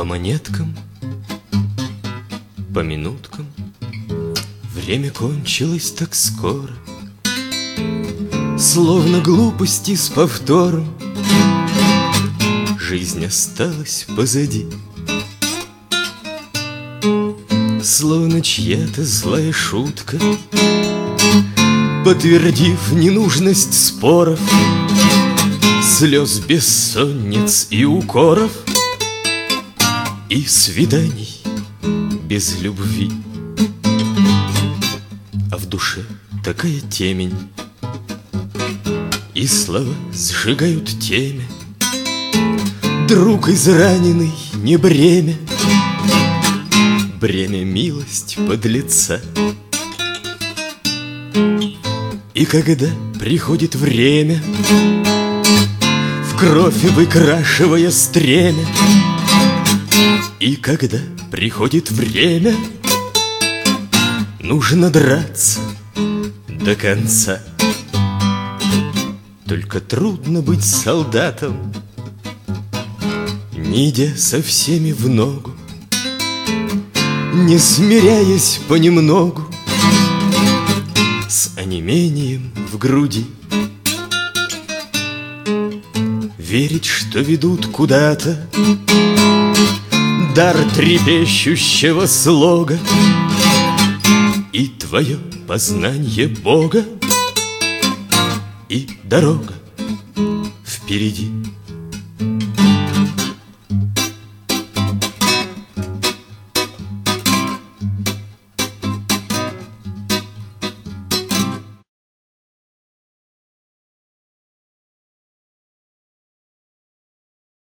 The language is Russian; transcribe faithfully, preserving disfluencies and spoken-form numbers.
монеткам, по минуткам время кончилось так скоро, словно глупости с повтором. Жизнь осталась позади, словно чья-то злая шутка, подтвердив ненужность споров, слез, бессонниц и укоров, и свиданий без любви. А в душе такая темень, и слова сжигают темя. Друг израненный не бремя, бремя милость подлеца. И когда приходит время, в кровь выкрашивая стремя, и когда приходит время, нужно драться до конца. Только трудно быть солдатом, не идя со всеми в ногу, не смиряясь понемногу, с онемением в груди. Верить, что ведут куда-то дар трепещущего слога и твое познание Бога, и дорога впереди.